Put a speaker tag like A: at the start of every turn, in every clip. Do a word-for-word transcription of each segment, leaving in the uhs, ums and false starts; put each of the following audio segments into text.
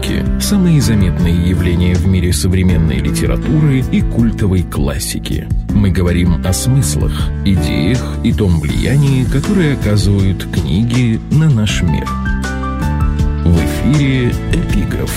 A: Новинки, самые заметные явления в мире современной литературы и культовой классики. Мы говорим о смыслах, идеях и том влиянии, которое оказывают книги на наш мир. В эфире «Эпиграф».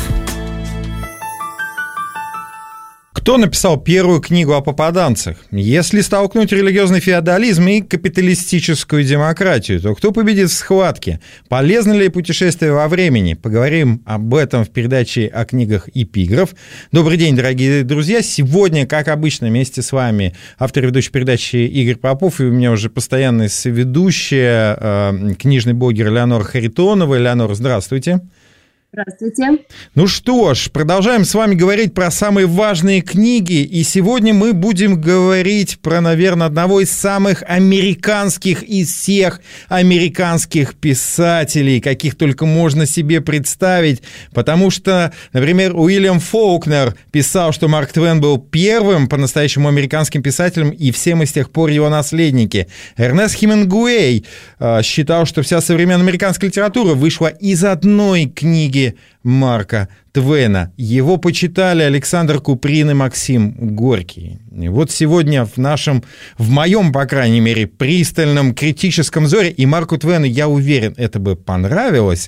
B: Кто написал первую книгу о попаданцах? Если столкнуть религиозный феодализм и капиталистическую демократию, то кто победит в схватке? Полезно ли путешествие во времени? Поговорим об этом в передаче о книгах «Эпиграф». Добрый день, дорогие друзья. Сегодня, как обычно, вместе с вами автор и ведущий передачи Игорь Попов, и у меня уже постоянная соведущая, э, книжный блогер Элеонора Харитонова. Элеонора, здравствуйте.
C: Здравствуйте.
B: Ну что ж, продолжаем с вами говорить про самые важные книги, и сегодня мы будем говорить про, наверное, одного из самых американских из всех американских писателей, каких только можно себе представить, потому что, например, Уильям Фолкнер писал, что Марк Твен был первым по-настоящему американским писателем, и все мы с тех пор его наследники. Эрнест Хемингуэй э, считал, что вся современная американская литература вышла из одной книги Марка Твена. Его почитали Александр Куприн и Максим Горький. И вот сегодня в нашем, в моем, по крайней мере, пристальном критическом взоре, и Марку Твену, я уверен, это бы понравилось,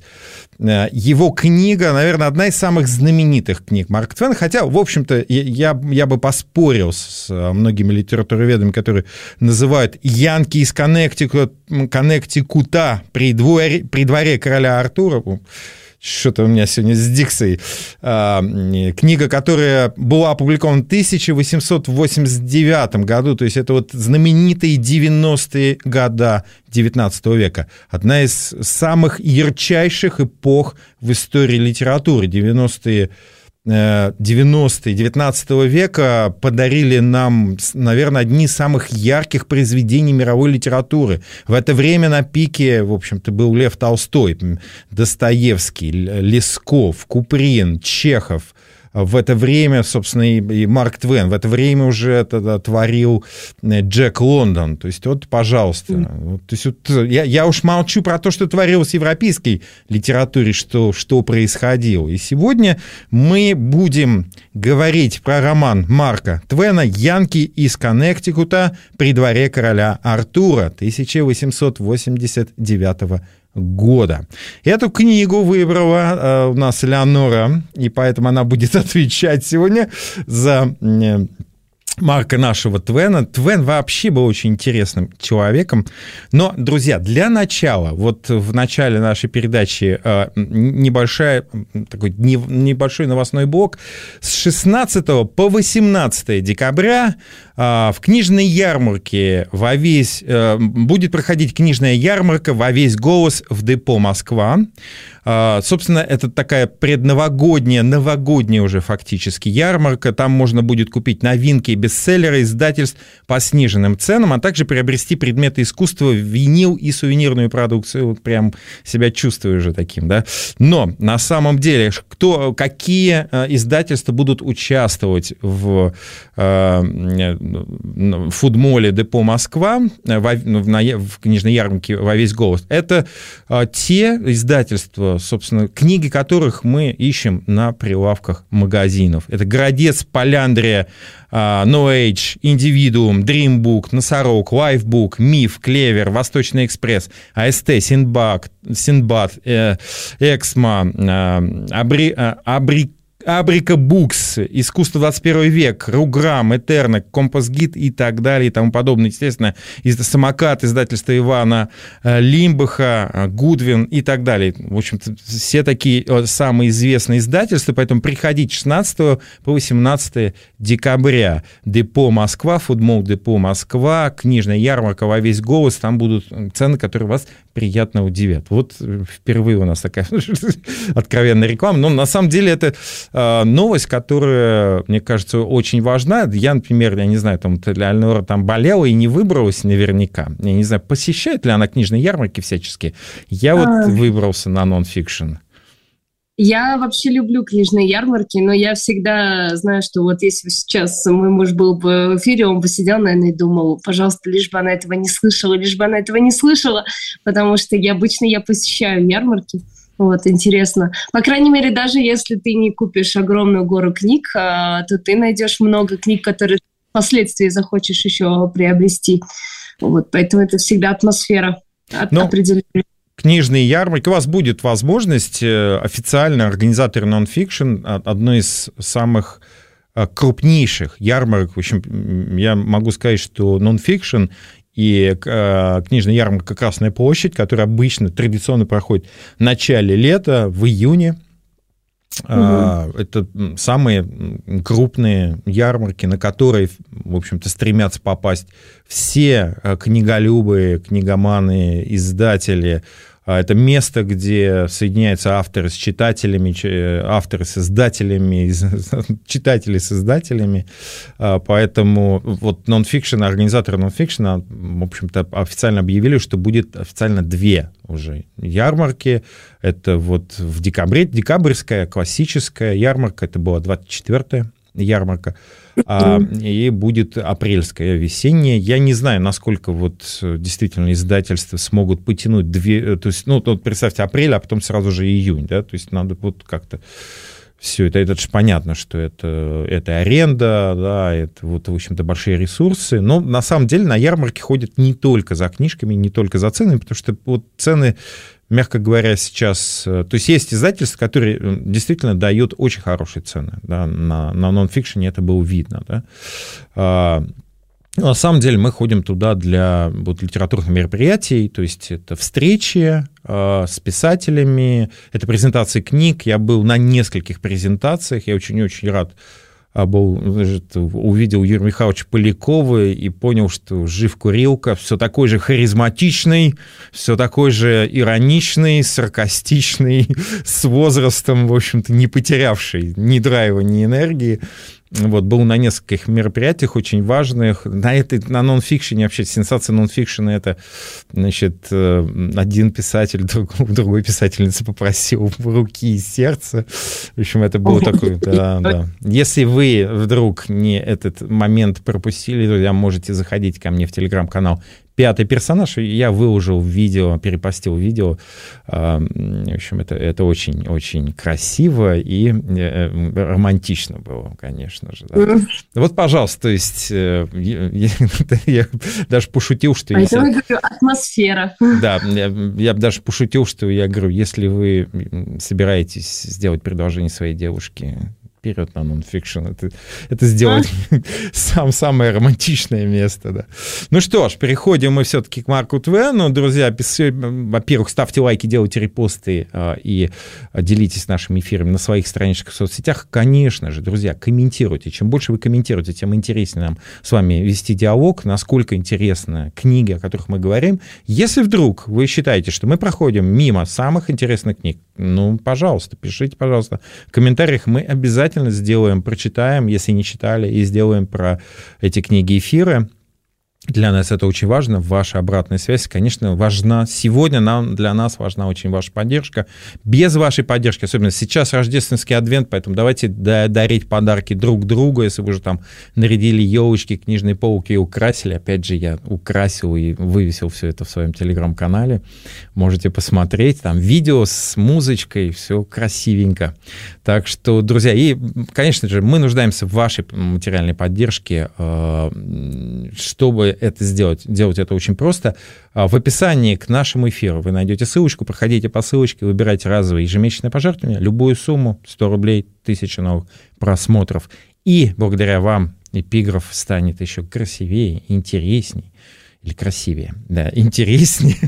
B: его книга, наверное, одна из самых знаменитых книг Марка Твена, хотя, в общем-то, я, я бы поспорил с многими литературоведами, которые называют «Янки из Коннектикута, Коннектикута при дворе, при дворе короля Артура». Что-то у меня сегодня с дикцией. Книга, которая была опубликована в тысяча восемьсот восемьдесят девятом году, то есть это вот знаменитые девяностые годы девятнадцатого века. Одна из самых ярчайших эпох в истории литературы. девяностые девяностые девятнадцатого века подарили нам, наверное, одни из самых ярких произведений мировой литературы. В это время на пике, в общем-то, был Лев Толстой, Достоевский, Лесков, Куприн, Чехов. В это время, собственно, и Марк Твен, в это время уже это творил Джек Лондон. То есть, вот, пожалуйста. Mm. То есть, вот, я, я уж молчу про то, что творилось в европейской литературе, что, что происходило. И сегодня мы будем говорить про роман Марка Твена «Янки из Коннектикута при дворе короля Артура» тысяча восемьсот восемьдесят девятого года. Эту книгу выбрала э, у нас Элеонора, и поэтому она будет отвечать сегодня за э, Марка нашего Твена. Твен вообще был очень интересным человеком. Но, друзья, для начала, вот в начале нашей передачи э, небольшая, такой небольшой новостной блок. С шестнадцатого по восемнадцатое декабря э, в книжной ярмарке во весь, э, будет проходить книжная ярмарка «Во весь голос» в депо Москва. Uh, собственно, это такая предновогодняя, новогодняя уже фактически ярмарка. Там можно будет купить новинки и бестселлеры издательств по сниженным ценам, а также приобрести предметы искусства, винил и сувенирную продукцию. Вот прям себя чувствую уже таким, да. Но на самом деле, кто, какие издательства будут участвовать в uh, фудмоле депо Москва, в, в книжной ярмарке «Во весь голос», это uh, те издательства, собственно, книги которых мы ищем на прилавках магазинов. Это «Городец», «Поляндрия», No Age, «Индивидуум», Dreambook, «Носорог», Lifebook, «Миф», «Клевер», «Восточный экспресс», а эс тэ, «Синдбад», «Синдбад», «Эксмо», «Абри», «Абри», Абрика Букс, «Искусство двадцать первый век», «Руграм», «Этерна», «Компас Гид» и так далее и тому подобное. Естественно, «Самокат», издательство Ивана Лимбаха, «Гудвин» и так далее. В общем-то, все такие самые известные издательства, поэтому приходите с шестнадцатого по восемнадцатое декабря. Депо Москва, фудмол депо Москва, книжная ярмарка «Во весь голос». Там будут цены, которые вас приятно удивят. Вот впервые у нас такая откровенная реклама. Но на самом деле это новость, которая, мне кажется, очень важна. Я, например, я не знаю, там Элеонора там болела и не выбралась наверняка. Я не знаю, посещает ли она книжные ярмарки всячески. Я вот а... выбрался на нон-фикшн.
C: Я вообще люблю книжные ярмарки, но я всегда знаю, что вот если сейчас мой муж был бы в эфире, он бы сидел, наверное, и думал, пожалуйста, лишь бы она этого не слышала, лишь бы она этого не слышала, потому что я обычно я посещаю ярмарки. Вот, интересно. По крайней мере, даже если ты не купишь огромную гору книг, то ты найдешь много книг, которые впоследствии захочешь еще приобрести. Вот, поэтому это всегда атмосфера определенная.
B: Книжные ярмарки. У вас будет возможность официально, организаторы нон-фикшн, одной из самых крупнейших ярмарок. В общем, я могу сказать, что нон-фикшн и книжная ярмарка «Красная площадь», которая обычно традиционно проходит в начале лета, в июне. Угу. Это самые крупные ярмарки, на которые, в общем-то, стремятся попасть все книголюбы, книгоманы, издатели. Это место, где соединяются авторы с читателями, авторы с издателями, читатели с издателями. Поэтому вот нон-фикшн, организаторы нон-фикшна, в общем-то, официально объявили, что будет официально две уже ярмарки. Это вот в декабре, декабрьская, классическая ярмарка, это была двадцать четвёртая ярмарка, а, и будет апрельская, весенняя. Я не знаю, насколько вот действительно издательства смогут потянуть две, то есть, ну, вот представьте, апрель, а потом сразу же июнь, да, то есть надо вот как-то все это, это же понятно, что это, это аренда, да, это вот, в общем-то, большие ресурсы, но на самом деле на ярмарке ходят не только за книжками, не только за ценами, потому что вот цены, мягко говоря, сейчас... То есть есть издательства, которые действительно дают очень хорошие цены. Да, на, на нон-фикшене это было видно. Да. А, на самом деле мы ходим туда для вот, литературных мероприятий, то есть это встречи а, с писателями, это презентации книг. Я был на нескольких презентациях, я очень-очень рад был, увидел Юрия Михайловича Полякова и понял, что жив курилка, все такой же харизматичный, все такой же ироничный, саркастичный, с возрастом, в общем-то, не потерявший ни драйва, ни энергии. Вот, был на нескольких мероприятиях очень важных. На, этой, на нон-фикшене, вообще, сенсация нон-фикшена, это, значит, один писатель другой, другой писательницы попросил руки и сердца. В общем, это было такое, да, да. Если вы вдруг не этот момент пропустили, друзья, можете заходить ко мне в телеграм-канал «Пятый персонаж», я выложил видео, перепостил видео. В общем, это, это очень-очень красиво и романтично было, конечно же. Да. Mm. Вот, пожалуйста, то есть я, я, я даже пошутил, что...
C: А если... это, говорю, атмосфера.
B: Да, я, я даже пошутил, что я говорю, если вы собираетесь сделать предложение своей девушке, вперед на нон-фикшн. Это, это сделать а? сам, самое романтичное место. Да. Ну что ж, переходим мы все-таки к Марку Твену. Друзья, во-первых, ставьте лайки, делайте репосты а, и делитесь нашими эфирами на своих страничках в соцсетях. Конечно же, друзья, комментируйте. Чем больше вы комментируете, тем интереснее нам с вами вести диалог, насколько интересны книги, о которых мы говорим. Если вдруг вы считаете, что мы проходим мимо самых интересных книг, ну, пожалуйста, пишите, пожалуйста, в комментариях. Мы обязательно сделаем, прочитаем, если не читали, и сделаем про эти книги эфиры. Для нас это очень важно. Ваша обратная связь, конечно, важна. Сегодня нам, для нас важна очень ваша поддержка. Без вашей поддержки, особенно сейчас рождественский адвент, поэтому давайте дарить подарки друг другу. Если вы уже там нарядили елочки, книжные полки и украсили. Опять же, я украсил и вывесил все это в своем телеграм-канале. Можете посмотреть. Там видео с музычкой, все красивенько. Так что, друзья, и, конечно же, мы нуждаемся в вашей материальной поддержке, чтобы это сделать. Делать это очень просто. В описании к нашему эфиру вы найдете ссылочку, проходите по ссылочке, выбирайте разовые ежемесячные пожертвования, любую сумму, сто рублей, тысяча новых просмотров. И благодаря вам эпиграф станет еще красивее, интересней. Или красивее, да, интереснее,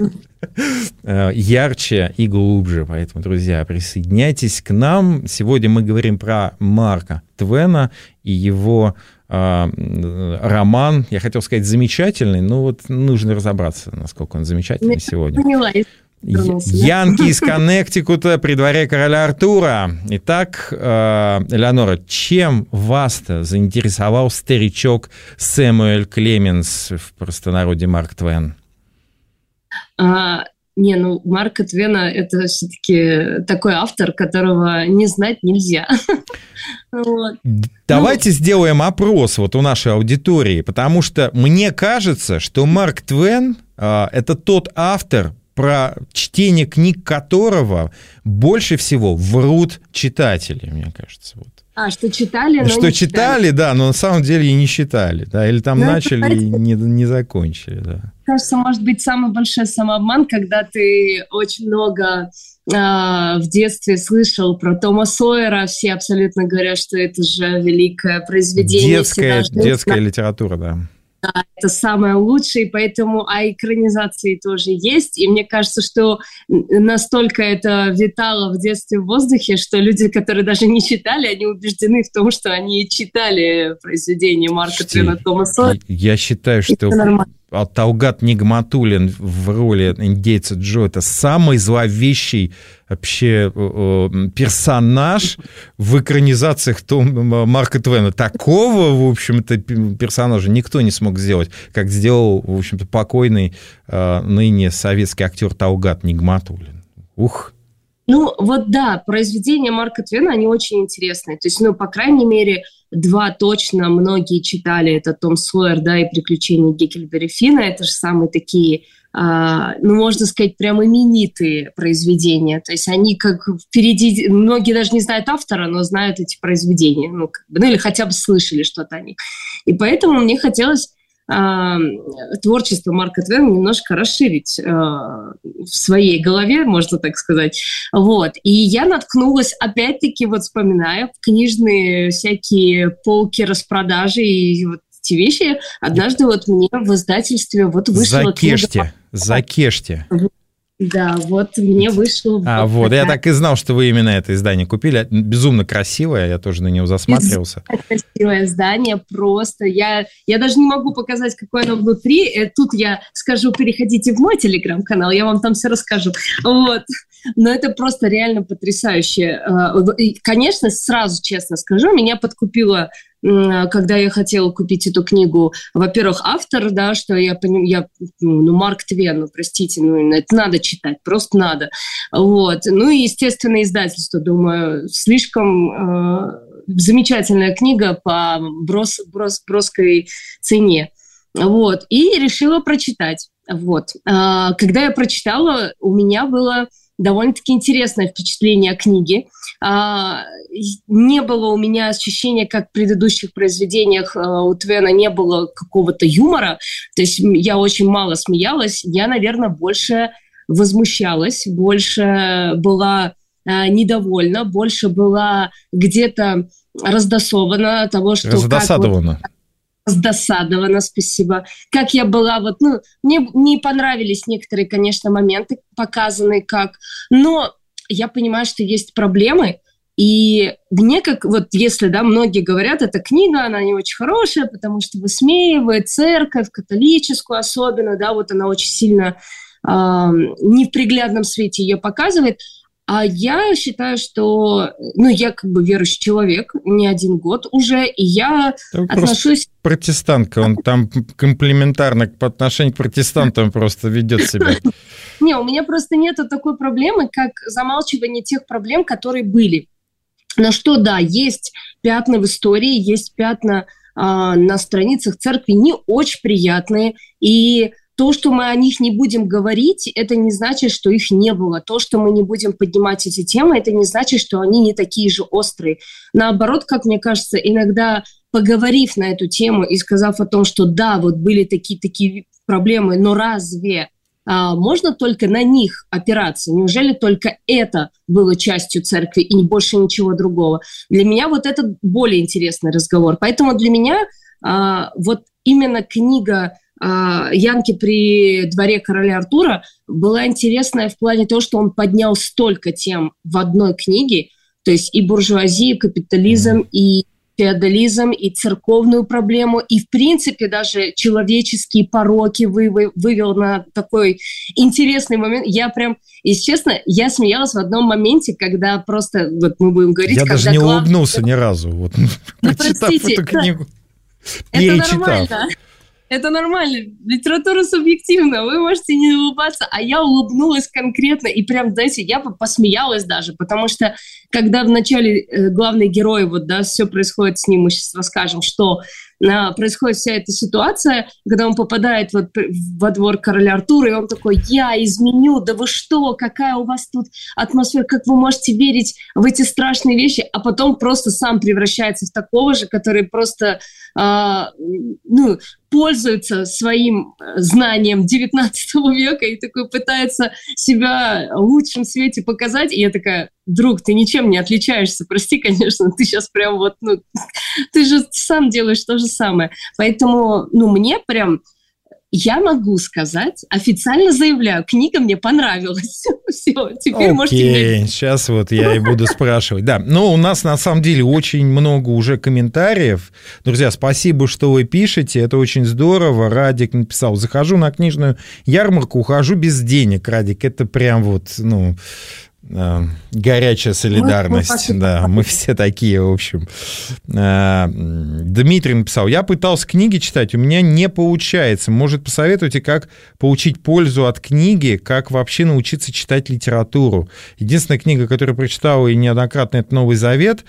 B: ярче и глубже. Поэтому, друзья, присоединяйтесь к нам. Сегодня мы говорим про Марка Твена и его э, роман, я хотел сказать, замечательный, но вот нужно разобраться, насколько он замечательный я сегодня.
C: Поняла.
B: Янки из Коннектикута при дворе короля Артура. Итак, э, Элеонора, чем вас-то заинтересовал старичок Сэмюэль Клеменс, в простонародье Марк Твен?
C: А, не, ну, Марка Твена — это все-таки такой автор, которого не знать нельзя.
B: Давайте сделаем опрос вот у нашей аудитории, потому что мне кажется, что Марк Твен — это тот автор, про чтение книг которого больше всего врут читатели, мне кажется. Вот.
C: А, что читали, но
B: Что
C: не
B: читали,
C: читали,
B: да, но на самом деле и не читали, да, или там
C: но
B: начали
C: это,
B: и не, не закончили, да.
C: Кажется, может быть, самый большой самообман, когда ты очень много э, в детстве слышал про Тома Сойера, все абсолютно говорят, что это же великое произведение.
B: Детская, детская литература, да.
C: Да, это самое лучшее, поэтому, а экранизации тоже есть, и мне кажется, что настолько это витало в детстве в воздухе, что люди, которые даже не читали, они убеждены в том, что они читали произведение Марка Твена, Тома Сойера.
B: Я считаю, что Талгат Нигматуллин в роли индейца Джо — это самый зловещий вообще персонаж в экранизациях Тома, Марка Твена. Такого, в общем-то, персонажа никто не смог сделать, как сделал, в общем-то, покойный ныне советский актер Талгат Нигматуллин. Ух!
C: Ну, вот да, произведения Марка Твена, они очень интересные. То есть, ну, по крайней мере, два точно многие читали. Это «Том Сойер», да, и «Приключения Гекльберри Финна». Это же самые такие, а, ну, можно сказать, прям именитые произведения. То есть они как впереди... Многие даже не знают автора, но знают эти произведения. Ну, как бы, ну или хотя бы слышали что-то о них. И поэтому мне хотелось творчество Марка Твена немножко расширить э, в своей голове, можно так сказать. Вот. И я наткнулась, опять-таки, вот вспоминая, в книжные всякие полки распродажи и вот эти вещи. Однажды вот мне в издательстве вот вышла
B: Закешьте,
C: книга...
B: закешьте.
C: Да, вот мне вышел...
B: А, вот, вот я так и знал, что вы именно это издание купили. Безумно красивое, я тоже на него засматривался.
C: Безумно красивое издание, просто. Я, я даже не могу показать, какое оно внутри. Тут я скажу, переходите в мой телеграм-канал, я вам там все расскажу. Вот. Но это просто реально потрясающе. И, конечно, сразу честно скажу, меня подкупило, когда я хотела купить эту книгу, во-первых, автор, да, что я понимаю, я, ну, Марк Твен, ну, простите, ну, это надо читать, просто надо. Вот. Ну, и, естественно, издательство, думаю, слишком э, замечательная книга по брос, брос, броской цене. Вот. И решила прочитать. Вот. А, когда я прочитала, у меня было довольно-таки интересное впечатление о книге. А, не было у меня ощущения, как в предыдущих произведениях а, у Твена не было какого-то юмора. То есть я очень мало смеялась. Я, наверное, больше возмущалась, больше была а, недовольна, больше была где-то раздосована от того, что...
B: Раздосадована.
C: Раздосадована, спасибо. Как я была, вот, ну, мне не понравились некоторые, конечно, моменты, показанные как, но я понимаю, что есть проблемы, и мне как, вот если, да, многие говорят, эта книга, она не очень хорошая, потому что высмеивает церковь, католическую особенно, да, вот она очень сильно э, не в приглядном свете ее показывает. А я считаю, что, ну, я как бы верующий человек, не один год уже, и я
B: да
C: отношусь...
B: Протестантка, он там комплементарно по отношению к протестантам просто ведет себя.
C: Не, у меня просто нету такой проблемы, как замалчивание тех проблем, которые были. Но что, да, есть пятна в истории, есть пятна а, на страницах церкви не очень приятные, и... То, что мы о них не будем говорить, это не значит, что их не было. То, что мы не будем поднимать эти темы, это не значит, что они не такие же острые. Наоборот, как мне кажется, иногда поговорив на эту тему и сказав о том, что да, вот были такие-такие проблемы, но разве а, можно только на них опираться? Неужели только это было частью церкви и больше ничего другого? Для меня вот это более интересный разговор. Поэтому для меня а, вот именно книга «Янки при дворе короля Артура» была интересная в плане того, что он поднял столько тем в одной книге, то есть и буржуазию, и капитализм, и феодализм, и церковную проблему, и, в принципе, даже человеческие пороки вы, вывел на такой интересный момент. Я прям, если честно, я смеялась в одном моменте, когда просто, вот мы будем говорить...
B: Я
C: когда
B: даже не
C: глав...
B: улыбнулся ни разу, вот,
C: ну,
B: прочитав эту книгу,
C: это нормально. Это нормально. Литература субъективна. Вы можете не улыбаться, а я улыбнулась конкретно. И прям, знаете, я посмеялась даже, потому что когда в начале главный герой, вот, да, все происходит с ним, мы сейчас расскажем, что происходит вся эта ситуация, когда он попадает вот во двор короля Артура, и он такой: я изменю, да вы что, какая у вас тут атмосфера, как вы можете верить в эти страшные вещи, а потом просто сам превращается в такого же, который просто а, ну, пользуется своим знанием девятнадцатого века и такой пытается себя в лучшем свете показать. И я такая: друг, ты ничем не отличаешься, прости, конечно, ты сейчас прям вот, ну, ты же сам делаешь то же самое. Поэтому, ну, мне прям, я могу сказать, официально заявляю, книга мне понравилась. Все, теперь
B: okay,
C: можете...
B: Сейчас вот я и буду спрашивать. Да, но у нас на самом деле очень много уже комментариев. Друзья, спасибо, что вы пишете, это очень здорово. Радик написал: захожу на книжную ярмарку, ухожу без денег. Радик, это прям вот, ну... горячая солидарность, мы, да, мы все такие, в общем. Дмитрий написал: я пытался книги читать, у меня не получается. Может, посоветуйте, как получить пользу от книги, как вообще научиться читать литературу? Единственная книга, которую прочитал и неоднократно, это «Новый Завет».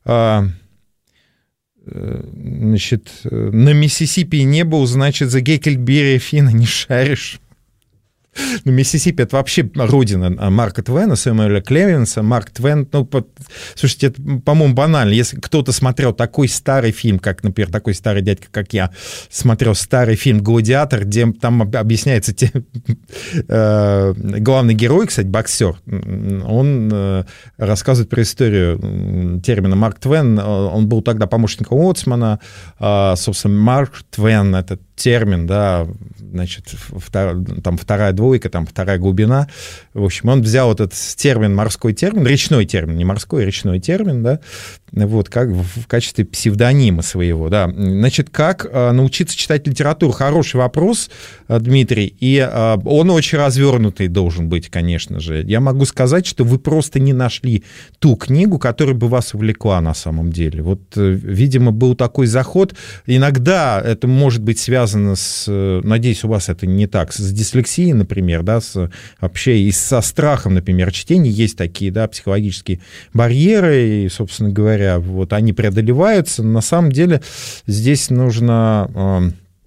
B: Значит, на Миссисипи не был, значит, за Гекльберри Финна не шаришь. Ну, Миссисипи — это вообще родина Марка Твена, Сэмюэля Клеменса. Марк Твен, ну, по, слушайте, это, по-моему, банально. Если кто-то смотрел такой старый фильм, как, например, такой старый дядька, как я, смотрел старый фильм «Гладиатор», где там объясняется, те, э, главный герой, кстати, боксер, он э, рассказывает про историю термина Марк Твен. Он был тогда помощником лоцмана. Э, собственно, Марк Твен — это термин, да, значит, втор, там вторая двойка, там вторая глубина. В общем, он взял этот термин, морской термин, речной термин, не морской, а речной термин, да, вот, как в качестве псевдонима своего, да. Значит, как научиться читать литературу? Хороший вопрос, Дмитрий, и он очень развернутый должен быть, конечно же. Я могу сказать, что вы просто не нашли ту книгу, которая бы вас увлекла на самом деле. Вот, видимо, был такой заход. Иногда это может быть связано с, надеюсь, у вас это не так, с дислексией, например, да, с, вообще и со страхом, например, чтения. Есть такие, да, психологические барьеры, и, собственно говоря, вот они преодолеваются. На самом деле здесь нужно...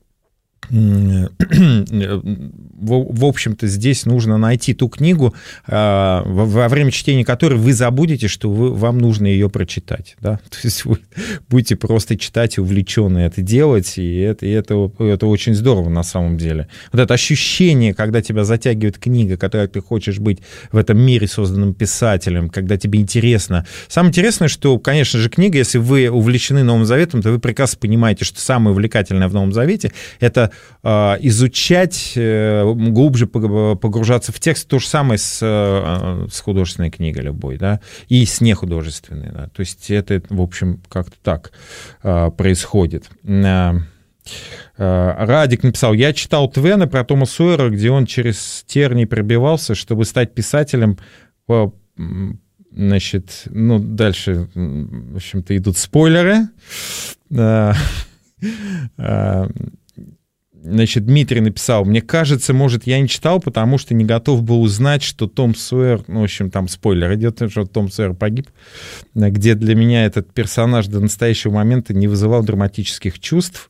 B: В общем-то, здесь нужно найти ту книгу, во время чтения которой вы забудете, что вы, вам нужно ее прочитать. Да? То есть вы будете просто читать и увлеченно это делать, и это, и это, это очень здорово на самом деле. Вот это ощущение, когда тебя затягивает книга, когда ты хочешь быть в этом мире, созданным писателем, когда тебе интересно. Самое интересное, что, конечно же, книга, если вы увлечены Новым Заветом, то вы прекрасно понимаете, что самое увлекательное в Новом Завете — это изучать, глубже погружаться в текст. То же самое с, с художественной книгой любой, да, и с нехудожественной. Да. То есть это, в общем, как-то так происходит. Радик написал: я читал Твена про Тома Сойера, где он через тернии пробивался, чтобы стать писателем. Значит, ну, дальше, в общем-то, идут спойлеры. Значит, Дмитрий написал: мне кажется, может, я не читал, потому что не готов был узнать, что Том Сойер, ну, в общем, там спойлер идет, что Том Сойер погиб, где для меня этот персонаж до настоящего момента не вызывал драматических чувств.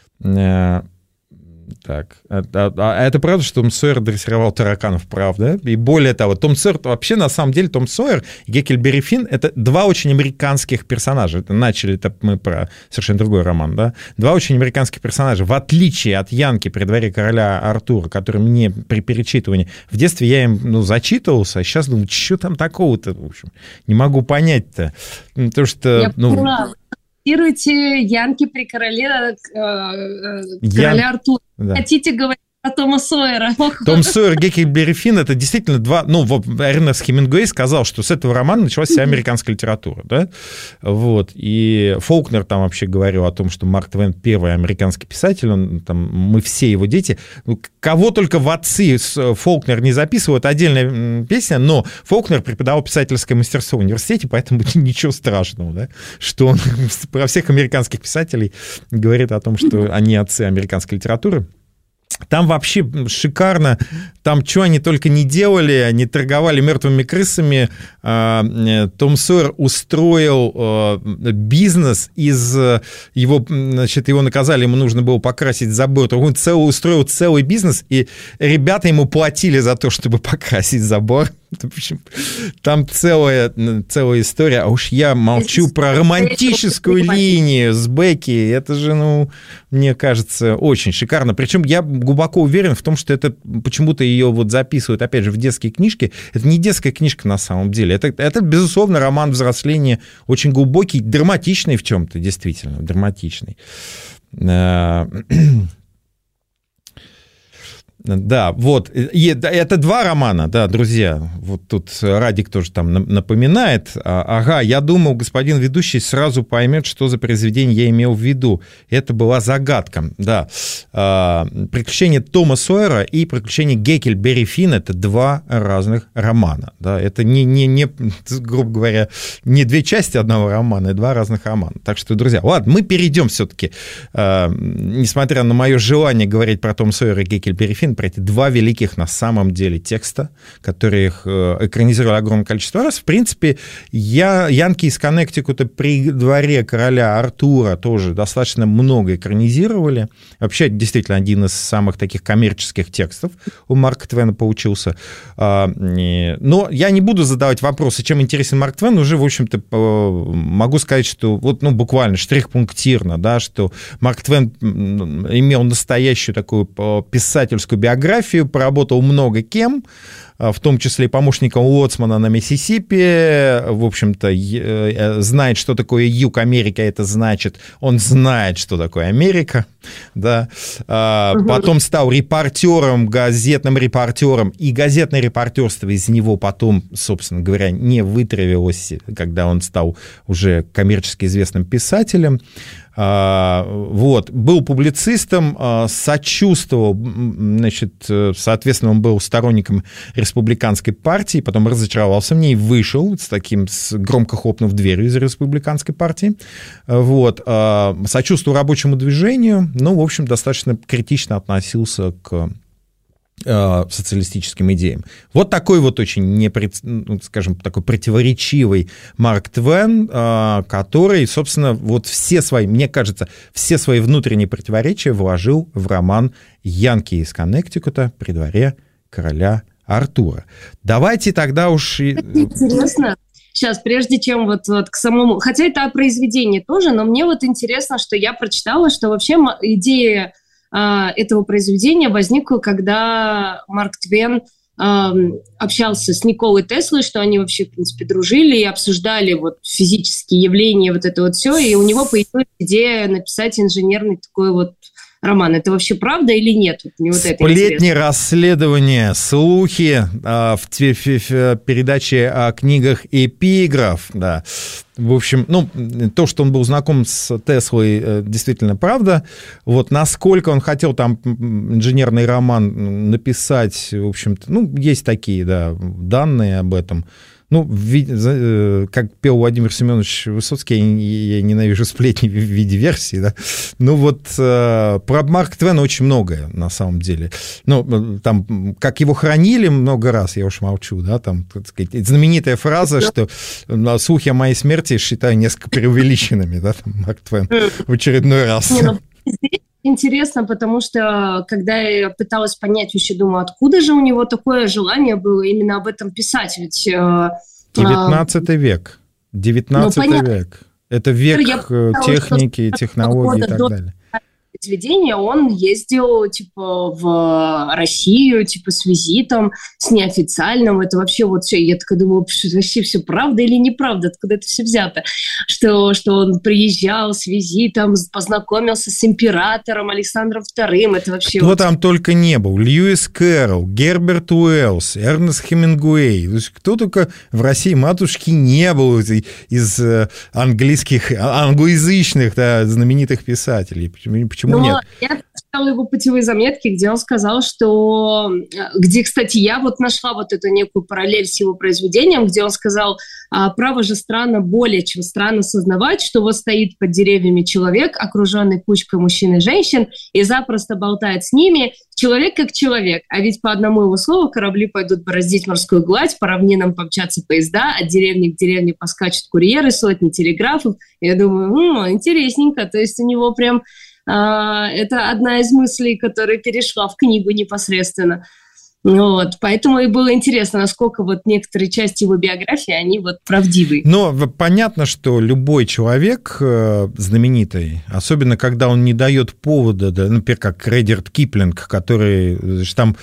B: Так, а, а, а это правда, что Том Сойер дрессировал тараканов, правда? И более того, Том Сойер, вообще, на самом деле, Том Сойер и Гекльберри Финн — это два очень американских персонажа. Это начали это мы про совершенно другой роман, да? Два очень американских персонажа. В отличие от Янки при дворе короля Артура, который мне при перечитывании... В детстве я им, ну, зачитывался, а сейчас думаю, что там такого-то, в общем, не могу понять-то. Потому что...
C: Я
B: ну,
C: поняла. Цитируйте Янки при короле, э, э, короля
B: Ян...
C: Артура.
B: Да.
C: Хотите говорить о Тома Сойера?
B: Том Сойер, Гекльберри Финн — это действительно два... Ну, Эрнест Хемингуэй сказал, что с этого романа началась вся американская литература, да? Вот. И Фолкнер там вообще говорил о том, что Марк Твен — первый американский писатель, он, там, мы все его дети. Кого только в отцы Фолкнер не записывал, это отдельная песня, но Фолкнер преподавал писательское мастерство в университете, поэтому ничего страшного, да? Что он про всех американских писателей говорит о том, что они отцы американской литературы. Там вообще шикарно, там что они только не делали, они торговали мертвыми крысами. Том Сойер устроил бизнес из его, значит, его наказали, ему нужно было покрасить забор. Он целый, устроил целый бизнес, и ребята ему платили за то, чтобы покрасить забор. Там целая, целая история. А уж я молчу про романтическую линию с Бекки. Это же, ну, мне кажется, очень шикарно. Причем я глубоко уверен в том, что это почему-то ее вот записывают, опять же, в детские книжки. Это не детская книжка на самом деле. Это, это безусловно, роман взросления, очень глубокий, драматичный в чем-то, действительно, драматичный. Да, вот. И это два романа, да, друзья. Вот тут Радик тоже там напоминает. Ага, я думал, господин ведущий сразу поймет, что за произведение я имел в виду. Это была загадка, да. «Приключения Тома Сойера» и «Приключения Гекльберри Финна» — это два разных романа. Да. Это не, не, не, грубо говоря, не две части одного романа, а два разных романа. Так что, друзья, ладно, мы перейдем все-таки, несмотря на мое желание говорить про Тома Сойера и Гекльберри Финна, про эти два великих на самом деле текста, которые их экранизировали огромное количество раз. В принципе, я, Янки из Коннектикута при дворе короля Артура тоже достаточно много экранизировали. Вообще, это действительно один из самых таких коммерческих текстов у Марка Твена получился. Но я не буду задавать вопросы, чем интересен Марк Твен. Уже, в общем-то, могу сказать, что вот, ну, буквально штрих-пунктирно, да, что Марк Твен имел настоящую такую писательскую биографию, поработал много кем, в том числе и помощником лоцмана на Миссисипи, в общем-то, знает, что такое юг Америки, это значит, он знает, что такое Америка, да, угу. Потом стал репортером, газетным репортером, и газетное репортерство из него потом, собственно говоря, не вытравилось, когда он стал уже коммерчески известным писателем. Вот, был публицистом, сочувствовал, значит, соответственно, он был сторонником республиканской партии, потом разочаровался в ней, вышел с таким, с громко хлопнув дверью из республиканской партии, вот, сочувствовал рабочему движению, но, в общем, достаточно критично относился к социалистическим идеям. Вот такой вот очень, непред... скажем, такой противоречивый Марк Твен, который, собственно, вот все свои, мне кажется, все свои внутренние противоречия вложил в роман «Янки из Коннектикута при дворе короля Артура». Давайте тогда уж...
C: Интересно. Сейчас, прежде чем вот, вот к самому... Хотя это произведение тоже, но мне вот интересно, что я прочитала, что вообще идея этого произведения возникло, когда Марк Твен э, общался с Николой Теслой, что они вообще, в принципе, дружили и обсуждали вот физические явления, вот это вот все, и у него появилась идея написать инженерный такой вот роман. Это вообще правда или нет? Мне вот
B: Сплетни, расследования, слухи а, в, в, в передаче о книгах «Эпиграф», да. В общем, ну, то, что он был знаком с Теслой, действительно правда. Вот насколько он хотел там инженерный роман написать, в общем-то, ну, есть такие, да, данные об этом. Ну, как пел Владимир Семенович Высоцкий, я ненавижу сплетни в виде версии, да. Ну, вот про Марка Твена очень многое, на самом деле. Ну, там, как его хранили много раз, я уж молчу, да, там, так сказать, знаменитая фраза, что слухи о моей смерти считаю несколько преувеличенными, да, там, Марк Твен в очередной раз.
C: Интересно, потому что, когда я пыталась понять, вообще думаю, откуда же у него такое желание было именно об этом писать, ведь...
B: девятнадцатый век, девятнадцатый ну, век. Это век я техники, пыталась, технологий и так далее.
C: Произведение, он ездил, типа, в Россию, типа, с визитом, с неофициальным, это вообще вот все, я такая думаю, вообще все правда или неправда, откуда это все взято, что, что он приезжал с визитом, познакомился с императором Александром вторым, это вообще...
B: Кто
C: вот...
B: там только не был, Льюис Кэрролл, Герберт Уэллс, Эрнест Хемингуэй, то есть кто только в России матушки не был из, из английских, англоязычных, да, знаменитых писателей, почему? Почему
C: Но
B: нет?
C: Я читала его путевые заметки, где он сказал, что... Где, кстати, я вот нашла вот эту некую параллель с его произведением, где он сказал, право же странно, более чем странно сознавать, что вот стоит под деревьями человек, окруженный кучкой мужчин и женщин, и запросто болтает с ними, человек как человек. А ведь по одному его слову корабли пойдут бороздить морскую гладь, по равнинам помчатся поезда, от деревни к деревне поскачут курьеры, сотни телеграфов. Я думаю, м-м, интересненько, то есть у него прям... Это одна из мыслей, которая перешла в книгу непосредственно. Вот. Поэтому и было интересно, насколько вот некоторые части его биографии, они вот правдивы.
B: Но понятно, что любой человек знаменитый, особенно когда он не дает повода, да, например, как Редьярд Киплинг, который там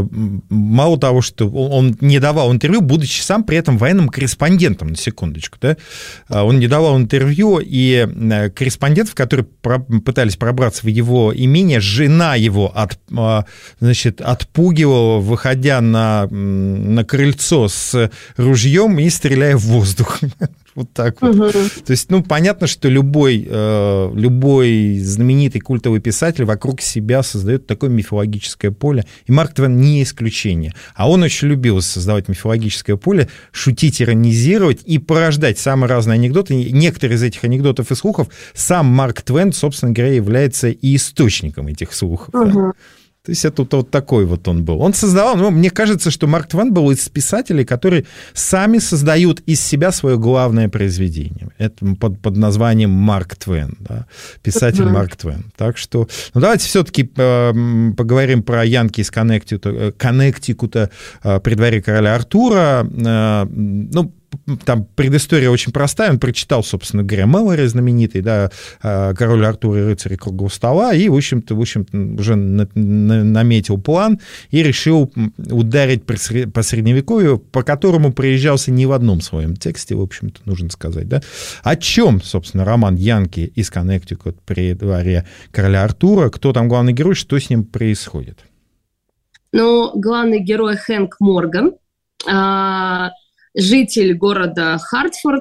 B: мало того, что он не давал интервью, будучи сам при этом военным корреспондентом, на секундочку, да, он не давал интервью, и корреспондентов, которые пытались пробраться в его имение, жена его от, значит, отпугивала, выходя на, на крыльцо с ружьем и стреляя в воздух. Вот так вот. Угу. То есть, ну, понятно, что любой, э, любой знаменитый культовый писатель вокруг себя создает такое мифологическое поле, и Марк Твен не исключение. А он очень любил создавать мифологическое поле, шутить, иронизировать и порождать самые разные анекдоты. Некоторые из этих анекдотов и слухов сам Марк Твен, собственно говоря, является и источником этих слухов. Угу. Да? То есть это вот такой вот он был. Он создавал, ну, мне кажется, что Марк Твен был из писателей, которые сами создают из себя свое главное произведение. Это под, под названием Марк Твен, да? Писатель uh-huh. Марк Твен. Так что, ну, давайте все-таки э, поговорим про янки из Коннектикута, Коннектикута э, при дворе короля Артура. Э, ну, там предыстория очень простая, он прочитал, собственно говоря, Мэлори знаменитый, да, «Король Артур и рыцари круглого стола», и, в общем-то, в общем-то уже на, на, наметил план и решил ударить по Средневековью, по которому проезжался не в одном своем тексте, в общем-то, нужно сказать, да. О чем, собственно, роман «Янки из Коннектикута при дворе короля Артура», кто там главный герой, что с ним происходит?
C: Ну, главный герой Хэнк Морган, а- житель города Хартфорд.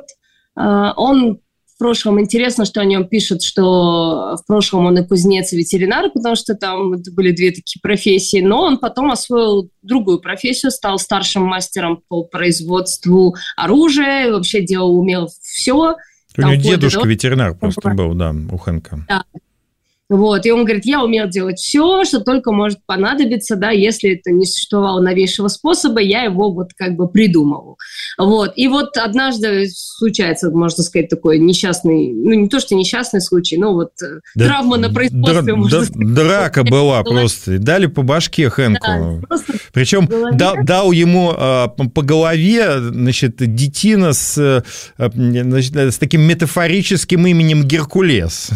C: Он в прошлом, интересно, что о нем пишут, что в прошлом он и кузнец, и ветеринар, потому что там это были две такие профессии, но он потом освоил другую профессию, стал старшим мастером по производству оружия, вообще делал, умел все.
B: У него дедушка до... ветеринар просто был, да, у Хэнка.
C: Да. Вот, и он говорит, я умел делать все, что только может понадобиться, да, если это не существовало новейшего способа, я его вот как бы придумывал. Вот, и вот однажды случается, можно сказать, такой несчастный, ну не то, что несчастный случай, но вот да, травма на производстве,
B: др-
C: можно
B: др-
C: сказать.
B: Драка была просто, дали по башке Хэнку. Да, причем дал, дал ему э, по голове, значит, детина с, э, значит, с таким метафорическим именем Геркулес.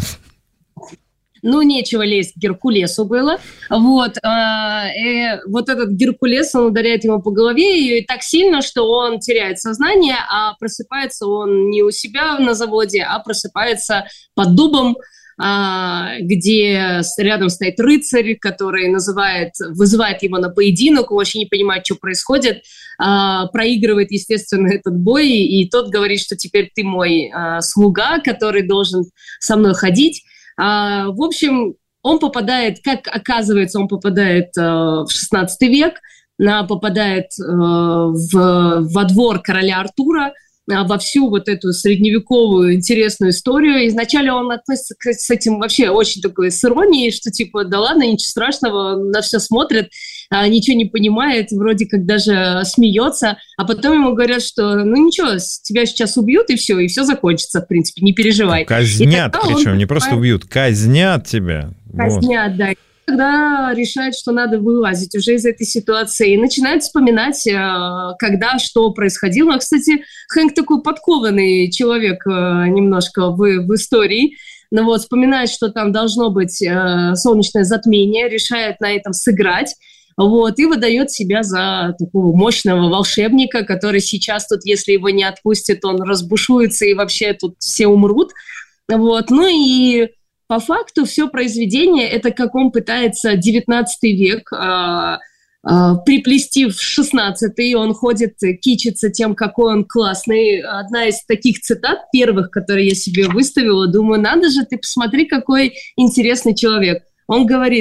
C: Ну, нечего лезть к Геркулесу было. Вот, э, вот этот Геркулес, он ударяет ему по голове и так сильно, что он теряет сознание, а просыпается он не у себя на заводе, а просыпается под дубом, э, где рядом стоит рыцарь, который называет, вызывает его на поединок, он вообще не понимает, что происходит, э, проигрывает, естественно, этот бой, и тот говорит, что теперь ты мой э, слуга, который должен со мной ходить. А, в общем, он попадает, как оказывается, он попадает э, в шестнадцатый век, а, попадает э, в, во двор короля Артура, а, во всю вот эту средневековую интересную историю. Изначально он относится к, с этим вообще очень такой с иронией, что типа, да ладно, ничего страшного, на все смотрит, а, ничего не понимает, вроде как даже смеется, а потом ему говорят, что ну ничего, тебя сейчас убьют, и все, и все закончится, в принципе, не переживай.
B: Казнят, причем, не просто убьют, казнят тебя.
C: Казнят, вот. Да. Когда решает, что надо вылазить уже из этой ситуации, и начинает вспоминать, когда что происходило. Кстати, Хэнк такой подкованный человек немножко в, в истории. Но вот вспоминает, что там должно быть солнечное затмение, решает на этом сыграть. Вот, и выдает себя за такого мощного волшебника, который сейчас тут, если его не отпустят, он разбушуется, и вообще тут все умрут. Вот, ну и по факту все произведение, это как он пытается девятнадцатый век э, э, приплести в шестнадцатый, он ходит, кичится тем, какой он классный. Одна из таких цитат первых, которые я себе выставила, думаю, надо же, ты посмотри, какой интересный человек. Он говорит,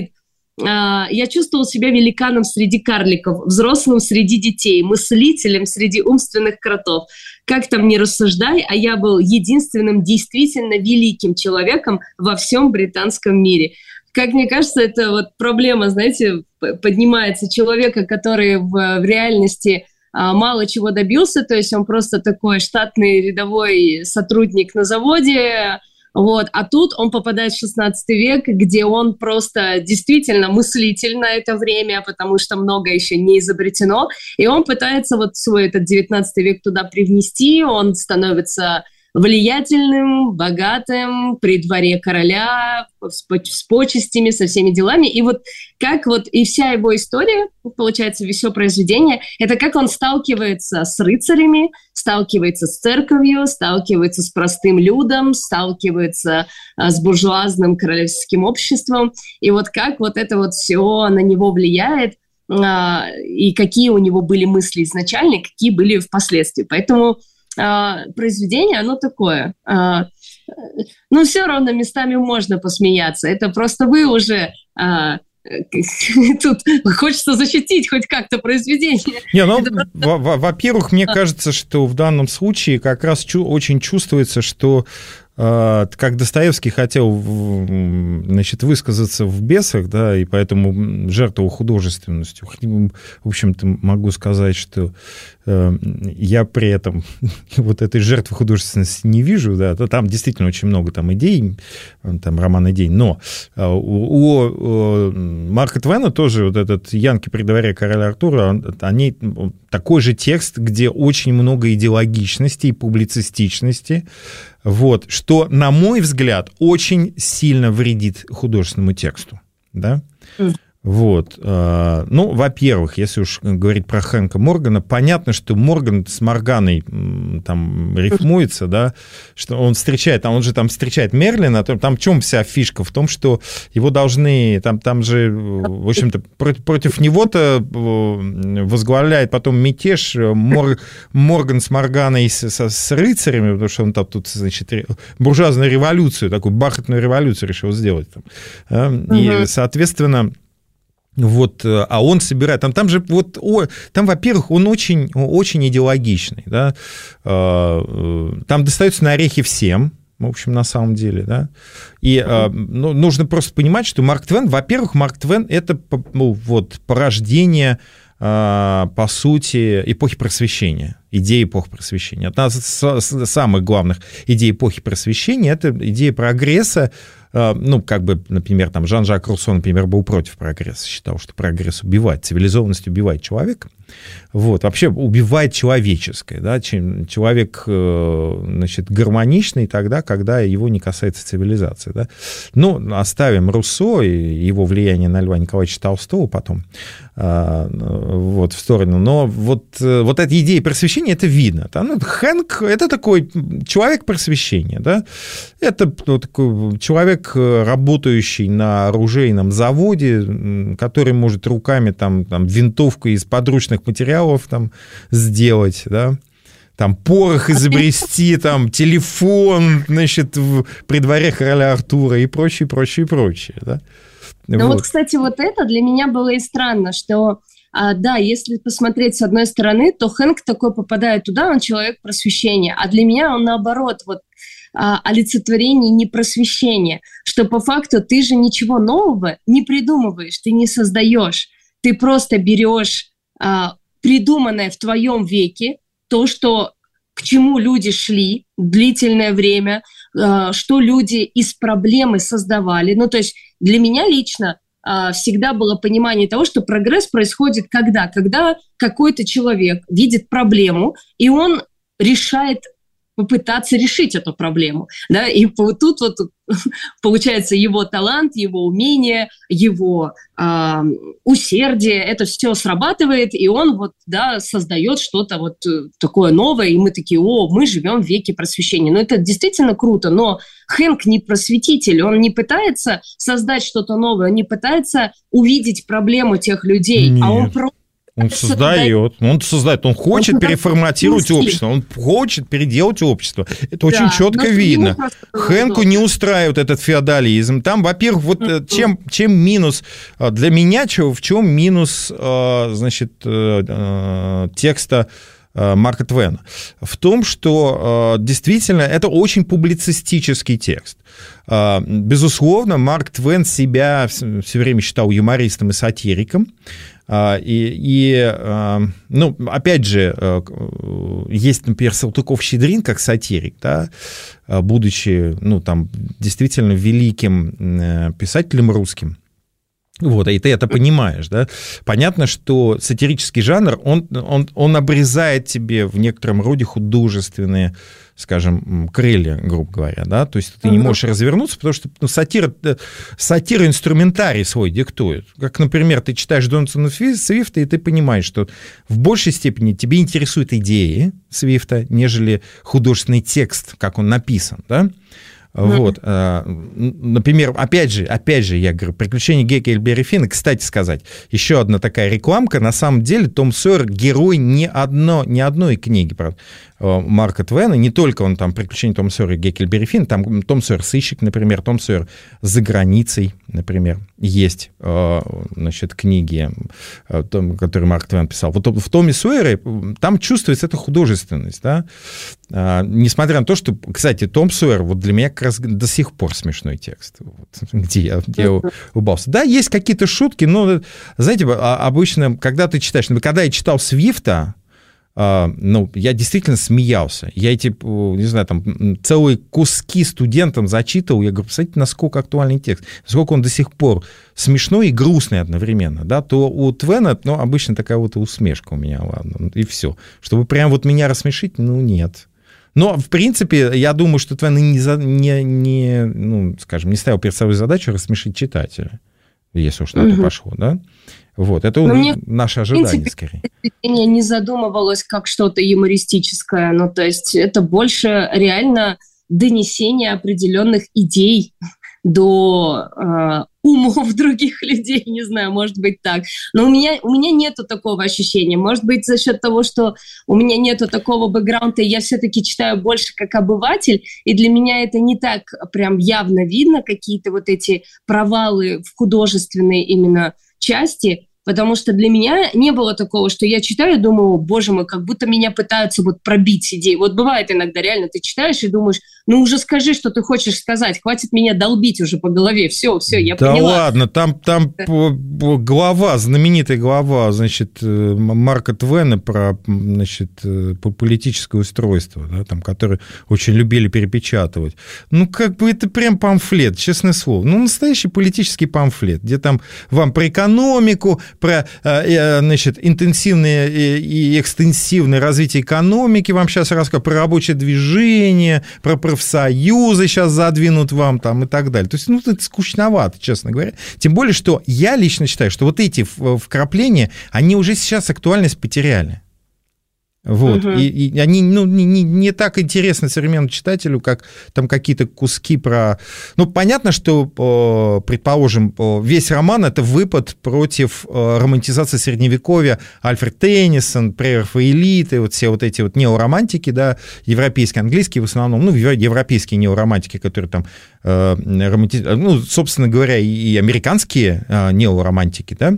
C: я чувствовала себя великаном среди карликов, взрослым среди детей, мыслителем среди умственных кротов. Как там ни рассуждай, а я был единственным действительно великим человеком во всем британском мире. Как мне кажется, это вот проблема, знаете, поднимается человека, который в, в реальности а, мало чего добился, то есть он просто такой штатный рядовой сотрудник на заводе, вот, а тут он попадает в шестнадцатый век, где он просто действительно мыслитель на это время, потому что многое еще не изобретено, и он пытается вот свой этот девятнадцатый век туда привнести, он становится влиятельным, богатым, при дворе короля, с почестями, со всеми делами. И вот как вот и вся его история, получается, все произведение, это как он сталкивается с рыцарями, сталкивается с церковью, сталкивается с простым людом, сталкивается а, с буржуазным королевским обществом. И вот как вот это вот все на него влияет, а, и какие у него были мысли изначально, какие были впоследствии. Поэтому Uh, произведение, оно такое. Uh, ну, все равно местами можно посмеяться. Это просто вы уже... Uh, тут хочется защитить хоть как-то произведение.
B: Не, ну, просто... во-первых, мне кажется, что в данном случае как раз чу- очень чувствуется, что как Достоевский хотел, значит, высказаться в «Бесах», да, и поэтому жертвовал художественностью. В общем-то, могу сказать, что я при этом вот этой жертвы художественности не вижу, да, там действительно очень много там идей, там роман идей, но у, у Марка Твена тоже вот этот «Янки при дворе короля Артура», они такой же текст, где очень много идеологичности и публицистичности, вот, что, на мой взгляд, очень сильно вредит художественному тексту, да? Mm. Вот. Ну, во-первых, если уж говорить про Хэнка Моргана, понятно, что Морган с Морганой там рифмуется, да, что он встречает, а он же там встречает Мерлина, там в чем вся фишка? В том, что его должны, там, там же, в общем-то, против, против него-то возглавляет потом мятеж Мор, Морган с Морганой с, с, с рыцарями, потому что он там тут, значит, буржуазную революцию, такую бархатную революцию решил сделать. Там. И, угу. соответственно, вот, а он собирает, там, там же, вот, о, там, во-первых, он очень, очень идеологичный, да, там достаются на орехи всем, в общем, на самом деле, да, и ну, нужно просто понимать, что Марк Твен, во-первых, Марк Твен — это, ну, вот, порождение, по сути, эпохи Просвещения, идеи эпохи Просвещения. Одна из самых главных идей эпохи Просвещения — это идея прогресса. Ну, как бы, например, там Жан-Жак Руссо, например, был против прогресса, считал, что прогресс убивает, цивилизованность убивает человека. Вот, вообще убивает человеческое, да, человек, значит, гармоничный тогда, когда его не касается цивилизации, да. Ну, оставим Руссо и его влияние на Льва Николаевича Толстого потом, вот, в сторону, но вот, вот эта идея просвещения, это видно. Ну, Хэнк — это такой человек просвещения, да, это ну, такой человек, работающий на оружейном заводе, который может руками там, там винтовку из подручных материалов там сделать, да, там порох изобрести, там телефон, значит, в, при дворе короля Артура и прочее, прочее, прочее, да.
C: Ну вот. вот, кстати, вот это для меня было и странно, что, а, да, если посмотреть с одной стороны, то Хэнк такой попадает туда, он человек просвещения, а для меня он наоборот, вот, а, олицетворение непросвещения, что по факту ты же ничего нового не придумываешь, ты не создаешь, ты просто берешь а, придуманное в твоем веке, то, что, к чему люди шли длительное время, а, что люди из проблемы создавали. Ну, то есть для меня лично а, всегда было понимание того, что прогресс происходит когда? Когда какой-то человек видит проблему, и он решает попытаться решить эту проблему, да, и тут вот получается его талант, его умение, его э, усердие, это все срабатывает, и он вот, да, создает что-то вот такое новое, и мы такие, о, мы живем в веке просвещения. Ну, это действительно круто, но Хэнк не просветитель, он не пытается создать что-то новое, он не пытается увидеть проблему тех людей,
B: Нет.
C: а он просто
B: Он создает, он создает, он хочет он переформатировать общество, он хочет переделать общество. Это да, очень четко видно. Хэнку не устраивает этот феодализм. Там, во-первых, вот mm-hmm. чем, чем минус для меня, в чем минус, значит, текста Марка Твена? В том, что действительно это очень публицистический текст. Безусловно, Марк Твен себя все время считал юмористом и сатириком. И, и, ну, опять же, есть, например, Салтыков-Щедрин как сатирик, да, будучи, ну, там, действительно великим писателем русским. Вот, и ты это понимаешь, да. Понятно, что сатирический жанр, он, он, он обрезает тебе в некотором роде художественные, скажем, крылья, грубо говоря, да, то есть ты не можешь развернуться, потому что ну, сатира, сатира инструментарий свой диктует. Как, например, ты читаешь Джонатана Свифта, и ты понимаешь, что в большей степени тебе интересуют идеи Свифта, нежели художественный текст, как он написан, да. Вот, например, опять же, опять же, я говорю, «Приключения Гекльберри Финна», кстати сказать, еще одна такая рекламка, на самом деле Том Сойер герой не, одно, не одной книги, правда, Марка Твена, не только он там «Приключения Тома Сойера» и Гекльберри Финна, там Том Сойер сыщик, например, Том Сойер за границей, например, есть, значит, книги, которые Марк Твен писал. Вот в Томе Сойере там чувствуется эта художественность, да, несмотря на то, что, кстати, Том Сойер, вот для меня как раз до сих пор смешной текст, вот, где я, где я улыбался. Да, есть какие-то шутки, но, знаете, обычно, когда ты читаешь, когда я читал Свифта, ну, я действительно смеялся. Я эти, не знаю, там, целые куски студентам зачитывал. Я говорю, посмотрите, насколько актуальный текст, насколько он до сих пор смешной и грустный одновременно, да, то у Твена, ну, обычно такая вот усмешка у меня, ладно, и все. Чтобы прям вот меня рассмешить, ну, нет. Но, в принципе, я думаю, что Твен не, не, не, ну, скажем, не ставил перед собой задачу рассмешить читателя, если уж на то пошло, да. Вот, это мне, наше ожидание, в принципе, скорее.
C: Я не задумывалась как что-то юмористическое, ну, то есть это больше реально донесение определенных идей до э, умов других людей, не знаю, может быть так. Но у меня, у меня нету такого ощущения. Может быть, за счет того, что у меня нету такого бэкграунда, я все-таки читаю больше как обыватель, и для меня это не так прям явно видно, какие-то вот эти провалы в художественной именно части, потому что для меня не было такого, что я читаю и думаю, боже мой, как будто меня пытаются вот пробить идеи. Вот бывает иногда реально, ты читаешь и думаешь, ну уже скажи, что ты хочешь сказать, хватит меня долбить уже по голове, все, все, я
B: да
C: поняла.
B: Да ладно, там, там глава, знаменитая глава, значит, Марка Твена про, значит, политическое устройство, да, там, которое очень любили перепечатывать. Ну, как бы это прям памфлет, честное слово. Ну, настоящий политический памфлет, где там вам про экономику, про, значит, интенсивное и экстенсивное развитие экономики вам сейчас рассказывают, про рабочее движение, про профсоюзы сейчас задвинут вам там и так далее. То есть, ну, это скучновато, честно говоря. Тем более, что я лично считаю, что вот эти вкрапления, они уже сейчас актуальность потеряли. Вот. Uh-huh. И, и они ну, не, не, не так интересны современному читателю, как там какие-то куски про... Ну, понятно, что, предположим, весь роман — это выпад против романтизации Средневековья. Альфред Теннисон, прерафаэлиты, вот все вот эти вот неоромантики, да, европейские, английские в основном, ну, европейские неоромантики, которые там, романти... ну, собственно говоря, и американские неоромантики, да,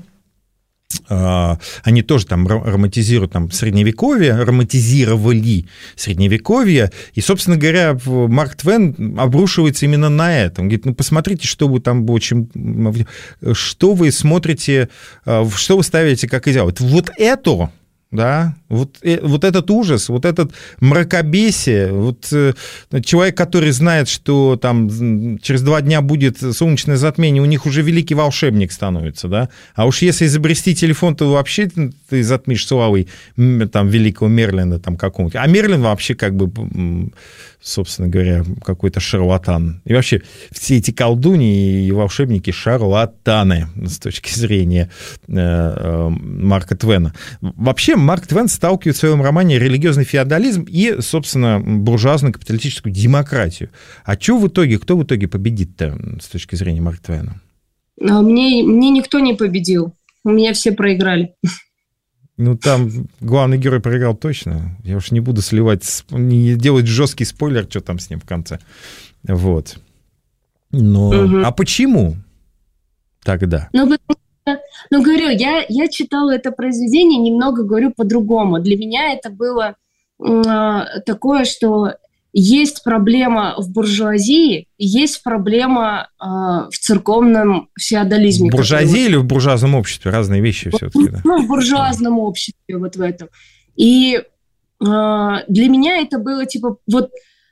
B: они тоже там романтизируют там, Средневековье, романтизировали Средневековье, и, собственно говоря, Марк Твен обрушивается именно на это. Он говорит, ну, посмотрите, что вы там, очень, что вы смотрите, что вы ставите как идеал. Вот это... Да, вот, вот этот ужас, вот этот мракобесие, вот человек, который знает, что там через два дня будет солнечное затмение, у них уже великий волшебник становится, да, а уж если изобрести телефон, то вообще ты затмишь славой там великого Мерлина там какого-то, а Мерлин вообще как бы, собственно говоря, какой-то шарлатан. И вообще все эти колдуньи и волшебники шарлатаны с точки зрения Марка Твена. Вообще Марк Твен сталкивает в своем романе религиозный феодализм и, собственно, буржуазную капиталистическую демократию. А что в итоге, кто в итоге победит-то с точки зрения Марка Твена?
C: Мне, мне никто не победил. У меня все проиграли.
B: Ну, там главный герой проиграл точно. Я уж не буду сливать, не делать жесткий спойлер, что там с ним в конце. Вот. Но... Угу. А почему тогда?
C: Ну, потому что, ну, говорю, я, я читала это произведение, немного говорю по-другому. Для меня это было э, такое, что есть проблема в буржуазии, есть проблема э, в церковном феодализме.
B: В буржуазии или в буржуазном обществе? Разные вещи все-таки. Да?
C: Ну, в буржуазном обществе, вот в этом. И э, для меня это было типа, вот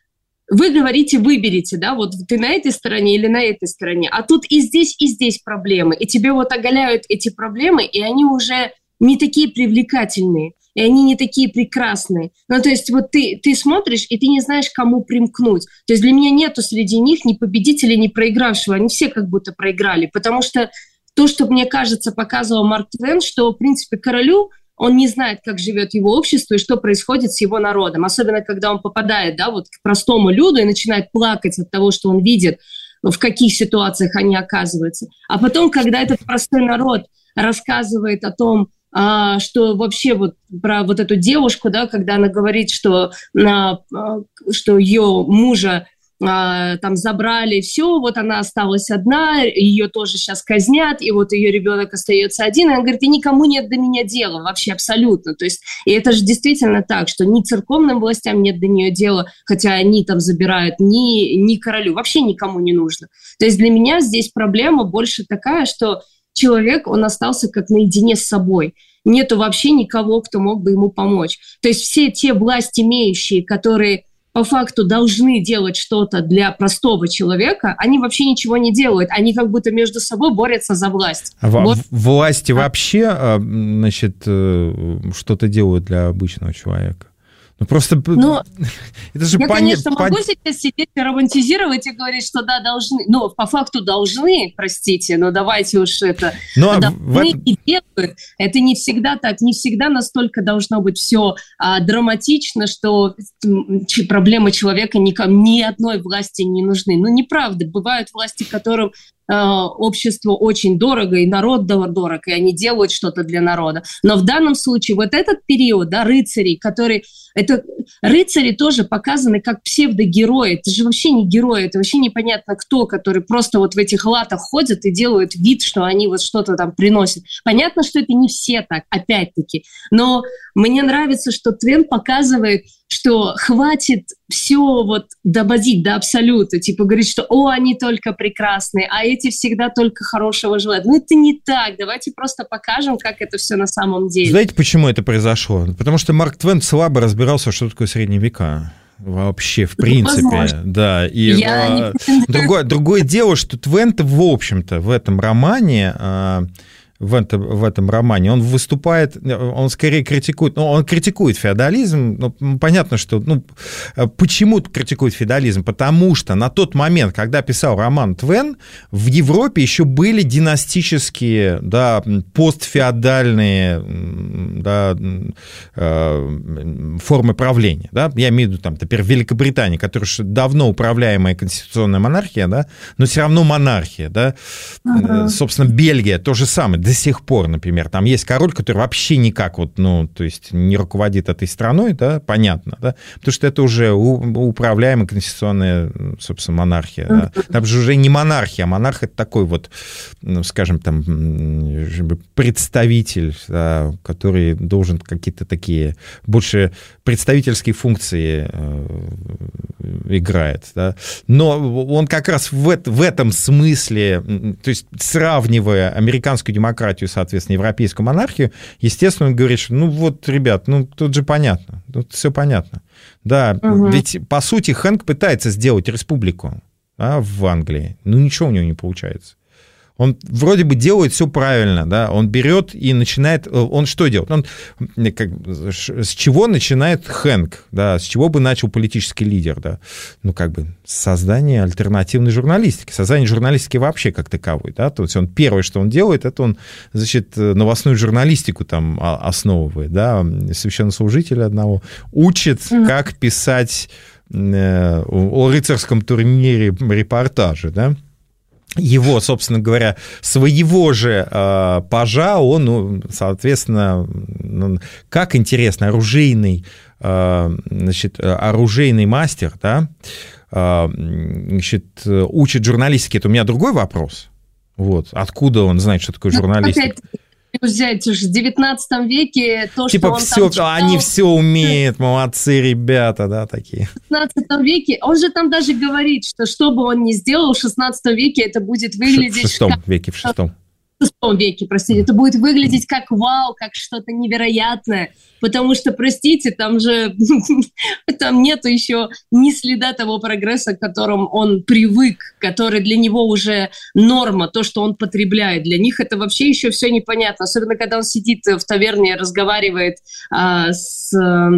C: вы говорите, выберите, да, вот ты на этой стороне или на этой стороне, а тут и здесь, и здесь проблемы, и тебе вот оголяют эти проблемы, и они уже не такие привлекательные. И они не такие прекрасные. Ну, то есть вот ты, ты смотришь, и ты не знаешь, к кому примкнуть. То есть для меня нету среди них ни победителя, ни проигравшего. Они все как будто проиграли. Потому что то, что, мне кажется, показывал Марк Твен, что, в принципе, королю он не знает, как живет его общество и что происходит с его народом. Особенно, когда он попадает, да, вот к простому люду и начинает плакать от того, что он видит, в каких ситуациях они оказываются. А потом, когда этот простой народ рассказывает о том, А, что вообще вот про вот эту девушку, да, когда она говорит, что, а, что ее мужа а, там забрали, все, вот она осталась одна, ее тоже сейчас казнят, и вот ее ребенок остается один, и она говорит, и никому нет до меня дела, вообще абсолютно, то есть, и это же действительно так, что ни церковным властям нет до нее дела, хотя они там забирают, ни, ни королю, вообще никому не нужно. То есть для меня здесь проблема больше такая, что человек, он остался как наедине с собой. Нету вообще никого, кто мог бы ему помочь. То есть все те власть имеющие, которые по факту должны делать что-то для простого человека, они вообще ничего не делают. Они как будто между собой борются за власть.
B: А
C: вот.
B: Власти вообще, значит, что-то делают для обычного человека? Ну, просто...
C: Но
B: это же
C: я,
B: пон...
C: конечно,
B: пон...
C: могу сейчас сидеть и романтизировать и говорить, что да, должны. Ну, по факту должны, простите, но давайте уж это...
B: Но
C: должны
B: в...
C: и делают. Это не всегда так. Не всегда настолько должно быть все а, драматично, что ч- проблемы человека никому, ни одной власти не нужны. Ну, неправда. Бывают власти, которым обществу очень дорого, и народ дорог, и они делают что-то для народа. Но в данном случае вот этот период, да, рыцарей, которые... Это, рыцари тоже показаны как псевдогерои. Это же вообще не герои, это вообще непонятно кто, которые просто вот в этих латах ходят и делают вид, что они вот что-то там приносят. Понятно, что это не все так, опять-таки. Но мне нравится, что Твен показывает, что хватит все вот доводить до абсолюта, типа говорить, что «О, они только прекрасные, а эти всегда только хорошего желают». Ну, это не так. Давайте просто покажем, как это все на самом деле.
B: Знаете, почему это произошло? Потому что Марк Твен слабо разбирался, что такое средние века. Вообще, в принципе, возможно. Да. И
C: Я
B: в... другое, другое дело, что Твен-то, в общем-то, в этом романе... В этом, в этом романе, он выступает, он скорее критикует, ну, он критикует феодализм, ну, понятно, что, ну, почему критикует феодализм? Потому что на тот момент, когда писал роман Твен, в Европе еще были династические, да, постфеодальные, да, формы правления, да, я имею в виду, там, например, Великобритания, которая давно управляемая конституционная монархия, да, но все равно монархия, да, uh-huh. Собственно, Бельгия, то же самое, до сих пор, например, там есть король, который вообще никак вот, ну, то есть не руководит этой страной, да, понятно, да, потому что это уже управляемая конституционная, собственно, монархия, да. Там же уже не монархия, а монарх — это такой вот, ну, скажем, там, представитель, да, который должен какие-то такие, больше представительские функции играет, да, но он как раз в, это, в этом смысле, то есть сравнивая американскую демократию, соответственно, европейскую монархию, естественно, он говорит, что, ну вот, ребят, ну тут же понятно, тут все понятно. Да, угу. Ведь, по сути, Хэнк пытается сделать республику, да, в Англии, но ничего у него не получается. Он вроде бы делает все правильно, да, он берет и начинает, он что делает? Он, как, с чего начинает Хэнк, да, с чего бы начал политический лидер, да, ну, как бы, с создания альтернативной журналистики, создания журналистики вообще как таковой, да, то есть он первое, что он делает, это он, значит, новостную журналистику там основывает, да, священнослужителя одного, учит, mm-hmm. как писать э, о рыцарском турнире репортажи, да. его, собственно говоря, своего же э, пажа, он, ну, соответственно, ну, как интересно, оружейный, э, значит, оружейный мастер, да, э, значит, учит журналистике. Это у меня другой вопрос. Вот. Откуда он знает, что такое журналистика?
C: Взять уже в девятнадцатом веке то,
B: типа
C: что он
B: все,
C: там читал...
B: они все умеют, молодцы ребята, да, такие.
C: В шестнадцатом веке, он же там даже говорит, что что бы он ни сделал, в шестнадцатом веке это будет выглядеть...
B: В шестом
C: как...
B: веке, в шестом.
C: В шестом веке, простите, это будет выглядеть как вау, как что-то невероятное, потому что, простите, там же там нету еще ни следа того прогресса, к которому он привык, который для него уже норма, то, что он потребляет. Для них это вообще еще все непонятно, особенно когда он сидит в таверне и разговаривает а, с...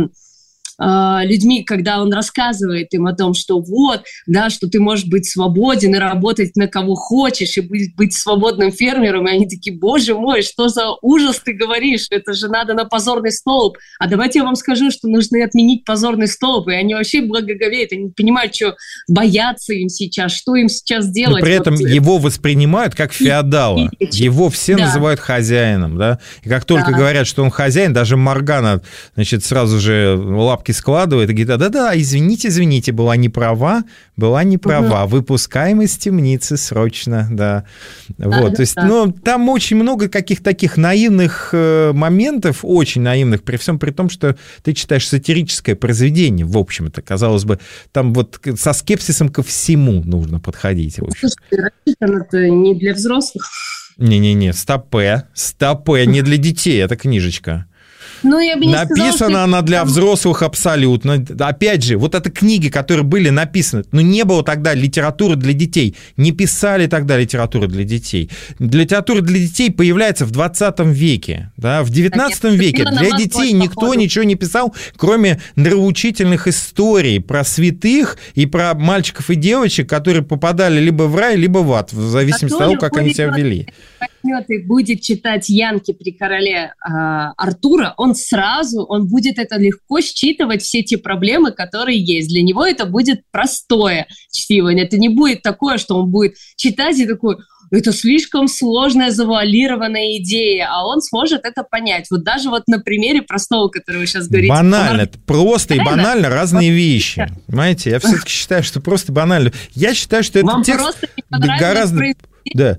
C: людьми, когда он рассказывает им о том, что вот, да, что ты можешь быть свободен и работать на кого хочешь, и быть, быть свободным фермером, и они такие, боже мой, что за ужас ты говоришь, это же надо на позорный столб, а давайте я вам скажу, что нужно отменить позорный столб, и они вообще благоговеют, они не понимают, что бояться им сейчас, что им сейчас делать.
B: Но при этом
C: вот.
B: Его воспринимают как феодала, его все да. называют хозяином, да, и как только да. говорят, что он хозяин, даже Моргана, значит, сразу же лапки складывает и говорит, да-да, извините, извините, была не права, была не права, угу. выпускаем из темницы срочно, да. Вот, да, то есть, да. ну, там очень много каких-то таких наивных э, моментов, очень наивных, при всем при том, что ты читаешь сатирическое произведение, в общем-то, казалось бы, там вот со скепсисом ко всему нужно подходить.
C: Слушайте, рассчитано-то не для взрослых.
B: Не-не-не, стопэ, стопэ, не для детей, это книжечка.
C: Ну, я бы не
B: Написана
C: сказала, что...
B: она для взрослых абсолютно. Опять же, вот это книги, которые были написаны, но не было тогда литературы для детей. Не писали тогда литературу для детей. Литература для детей появляется в двадцатом веке. Да? В девятнадцатом веке для детей никто ничего не писал, кроме нравоучительных историй про святых и про мальчиков и девочек, которые попадали либо в рай, либо в ад, в зависимости от того, как они себя вели.
C: И будет читать Янки при короле э, Артура, он сразу, он будет это легко считывать, все те проблемы, которые есть. Для него это будет простое чтивание. Это не будет такое, что он будет читать и такой, это слишком сложная, завуалированная идея, а он сможет это понять. Вот даже вот на примере простого, который вы сейчас говорите.
B: Банально, это просто и банально разные вещи. Понимаете, я все-таки считаю, что просто банально. Я считаю, что этот текст гораздо... Да.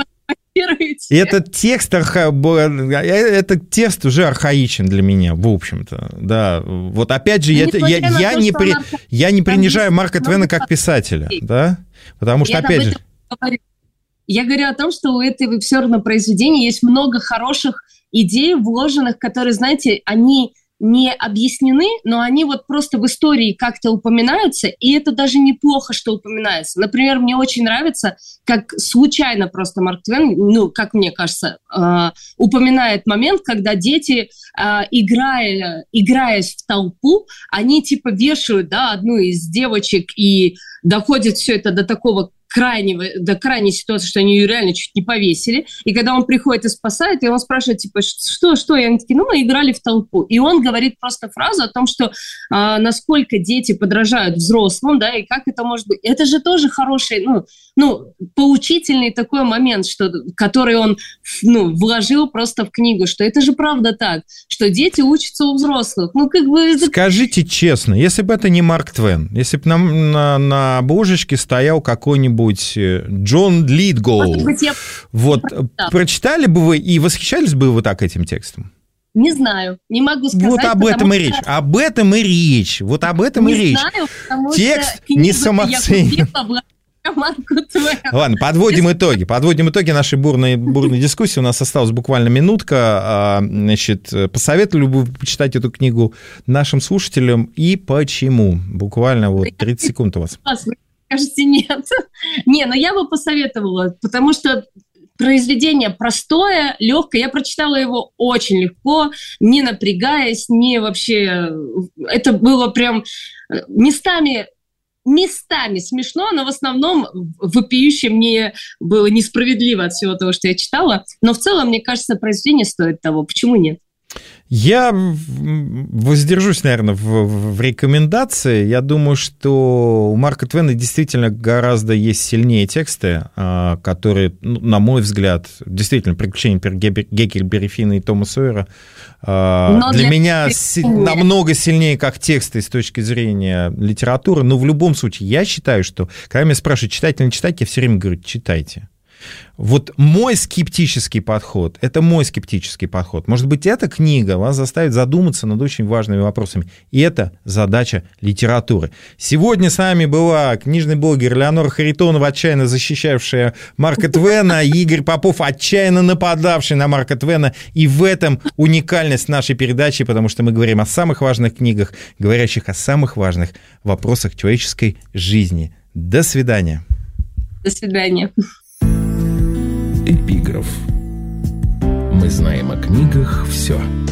B: И этот текст, этот текст уже архаичен для меня, в общем-то, да. Вот опять же, я, я, я, то, не при, Марк... я не принижаю Марка Твена как писателя, да, потому что, я опять же...
C: Говорю. Я говорю о том, что у этого все равно произведения есть много хороших идей вложенных, которые, знаете, они... не объяснены, но они вот просто в истории как-то упоминаются, и это даже неплохо, что упоминается. Например, мне очень нравится, как случайно просто Марк Твен, ну, как мне кажется, э, упоминает момент, когда дети, э, играя, играя в толпу, они типа вешают, да, одну из девочек, и доходит все это до такого крайнего, до крайней ситуации, что они ее реально чуть не повесили. И когда он приходит и спасает, и он спрашивает, типа, что, что? И они такие, ну, мы играли в толпу. И он говорит просто фразу о том, что а, насколько дети подражают взрослым, да, и как это может быть. Это же тоже хороший, ну, ну поучительный такой момент, что, который он, ну, вложил просто в книгу, что это же правда так, что дети учатся у взрослых. Ну, как бы...
B: Скажите честно, если бы это не Марк Твен, если бы на, на, на обложечке стоял какой-нибудь Джон Литгоу, я... вот, да. Прочитали бы вы и восхищались бы вы так этим текстом?
C: Не знаю, не могу сказать.
B: Вот об этом и речь, что... об этом и речь, вот об этом
C: не
B: и речь.
C: Знаю, потому
B: текст что не самоценен. Ладно, подводим итоги. Подводим итоги нашей бурной, бурной дискуссии. У нас осталась буквально минутка. Значит, посоветовали бы вы почитать эту книгу нашим слушателям и почему? Буквально вот тридцать секунд у вас.
C: Кажется, нет. Не, но я бы посоветовала, потому что произведение простое, легкое. Я прочитала его очень легко, не напрягаясь, не вообще... Это было прям местами... местами смешно, но в основном вопиюще мне было несправедливо от всего того, что я читала. Но в целом, мне кажется, произведение стоит того. Почему нет?
B: Я воздержусь, наверное, в, в рекомендации. Я думаю, что у Марка Твена действительно гораздо есть сильнее тексты, которые, ну, на мой взгляд, действительно, «Приключения Гекльберри Финна и Тома Сойера» для, для меня си- намного сильнее как тексты с точки зрения литературы. Но в любом случае, я считаю, что, когда меня спрашивают, читать или не читать, я все время говорю, читайте. Вот мой скептический подход, это мой скептический подход. Может быть, эта книга вас заставит задуматься над очень важными вопросами. И это задача литературы. Сегодня с нами была книжный блогер Элеонора Харитонова, отчаянно защищавшая Марка Твена, Игорь Попов, отчаянно нападавший на Марка Твена. И в этом уникальность нашей передачи, потому что мы говорим о самых важных книгах, говорящих о самых важных вопросах человеческой жизни. До свидания.
C: До свидания.
A: Эпиграф. Мы знаем о книгах все.